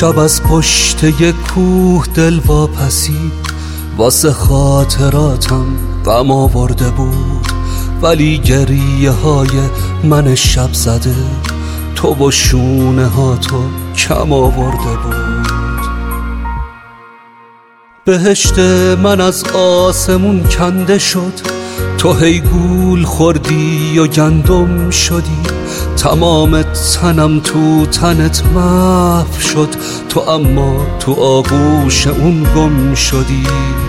شب از پشت یک کوه دل واپسید، واسه خاطراتم غم آورده بود، ولی گریه های من شب زده تو و شونه ها تو کم آورده بود. بهشت من از آسمون کنده شد، تو هی گول خوردی و گندم شدی، تمام تنم تو تنت محو شد، تو اما تو آغوش اون گم شدی.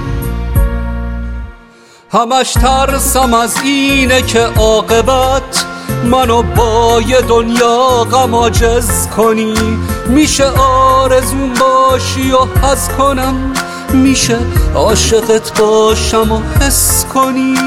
همش ترسم از اینه که عاقبت منو با یه دنیا غم عاجز کنی، میشه آرزوم باشی و حس کنم، میشه عاشقت باشم و حس کنی.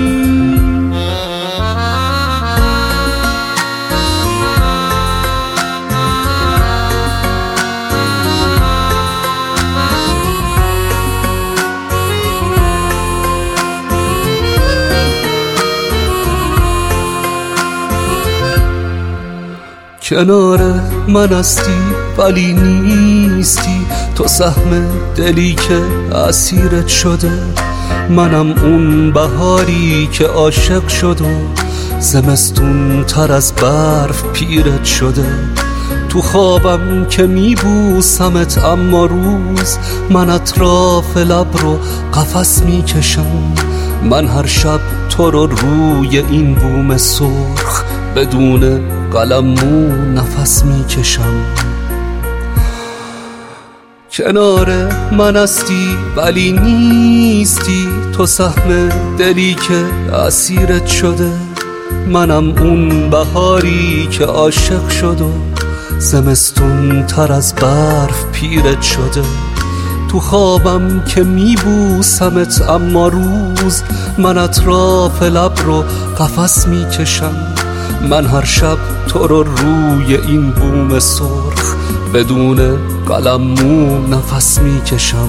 کنار من هستی ولی نیستی، تو سهم دلی که اسیرت شده، منم اون بهاری که عاشق شد و زمستون تر از برف پیرت شده. تو خوابم که میبوسمت اما روز من اطراف لب رو قفس میکشم، من هر شب تو رو روی این بوم سرخ بدون قلمو نفس میکشم. کنار من هستی ولی نیستی، تو سهم دلی که اسیرت شده، منم اون بهاری که عاشق شد و زمستون تر از برف پیرت شده. تو خوابم که میبوسمت اما روز من اطراف لب رو قفس میکشم، من هر شب تو رو روی این بوم سرخ بدون قلمو نفس میکشم.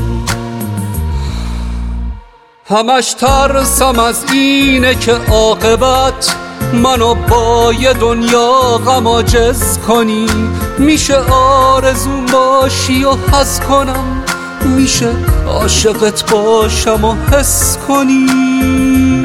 همش ترسم از اینه که عاقبت منو با یه دنیا غم عاجز کنی، میشه آرزوم باشی و حس کنم، میشه عاشقت باشم و حس کنی.